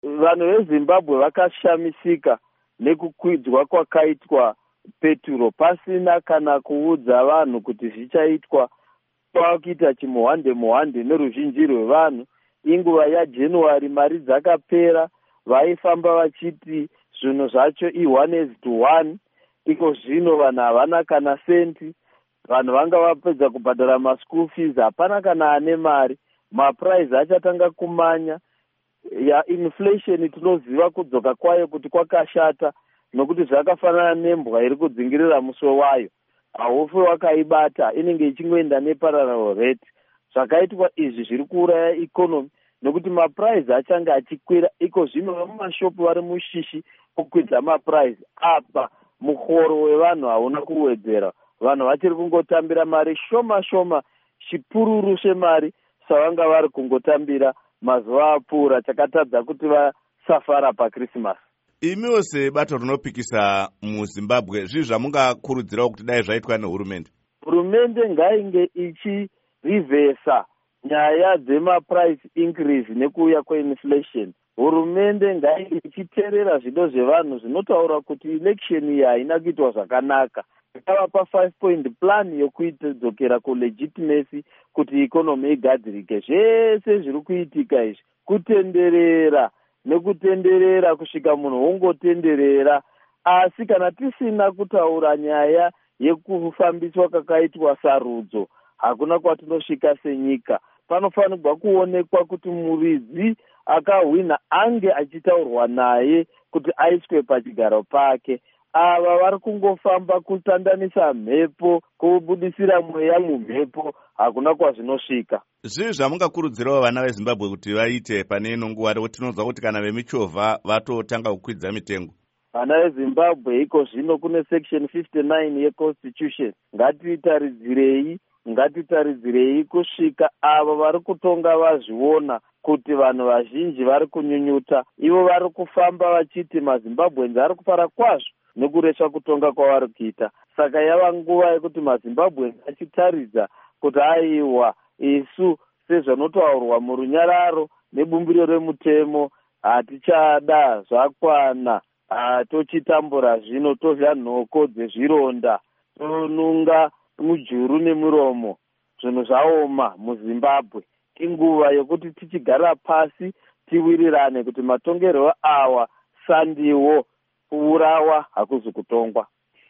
Vanhu veZimbabwe vakashamisika nekukwidzwa kwakaitwa peturo pasina kana kuudza vanhu kuti zvichaitwa. Kwakuita chimuhande neruzhinji rwevanhu. Inguva yaJanuary mari dzakapera, vaifamba vachiti zvinhu zvacho i1:1. Iko zvino vanhu havana kana senti. Vanhu vanga vapedza kubhadhara maschool fees, hapana kana ane mari. Mapuraizi achatanga kumanya. Inflation tinoziva kudzoka kwayo kuti kwakashata, nokuti zvakafanana nembwa iri kudzingirira muswe wayo. Haufi wakaibata, inenge ichingoenda neparallel rate. Zvakaitwa izvi zviri kuuraya ikonomi, nokuti mapuraizi achanga achikwira. Iko zvino vamumashopu vari mushishi kukwidza mapuraizi. Apa muhoro wevanhu hauna kuwedzera. Vanhu vachiri kungotambira mari shoma chipururu chemari savanga vari kungotambira mazuva apfuura, chakatadza kuti vasafara paKrisimasi. Imiwo sebato rinopikisa muZimbabwe, zvii zvamungakurudzirawo kuti dai zvaitwa nehurumende? Hurumende ngainge ichirivhesa nyaya dzemaprice increase nekuuya kweinflation. Hurumende ngainge ichiteerera zvido zvevanhu zvinotaura kuti election iyi haina kuitwa zvakanaka. Ikavapa 5-point plan yokudzokera kulegitimacy kuti ikonomi igadzirike. Zvese zviri kuitika izvi kutenderera nekutenderera kusvika munhu wongotenderera. Asi kana tisina kutaura nyaya yekufambiswa kakaitwa sarudzo, hakuna kwatinosvika senyika. Panofanirwa kuonekwa kuti muridzi akahwina ange achitaurwa naye kuti aiswe pachigaro pake. Ava vari kungofamba kutandanisa mhepo, kubudisira mweya mumhepo, hakuna kwazvinosvika. Zvii zvamungakurudzirawo vana veZimbabwe kuti vaite pane ino nguva tinonzwa kuti kana vemichovha vatotanga kukwidza mitengo? Vana veZimbabwe iko zvino kune section 59 yeconstitution. Ngatitaridzirei kusvika avo vari kutonga vazviona kuti vanhu vazhinji vari kunyunyuta. Ivo vari kufamba vachiti maZimbabwenzi ari kufara kwazvo nekureswa kutonga kwavari kuita. Saka yava nguva yekuti maZimbabwenzi achitaridza kuti aiwa, isu sezvanotaurwa murunyararo nebumbiro remutemo, hatichada zvakwana, tochitambura zvino, tozha nhoko dzezvironda, tonunga mujuru nemuromo. Zvinhu zvaoma muZimbabwe. Inguva yokuti tichigara pasi tiwirirane kuti matongerwo awa sandiwo, kuurawa hakuzi kutongwa.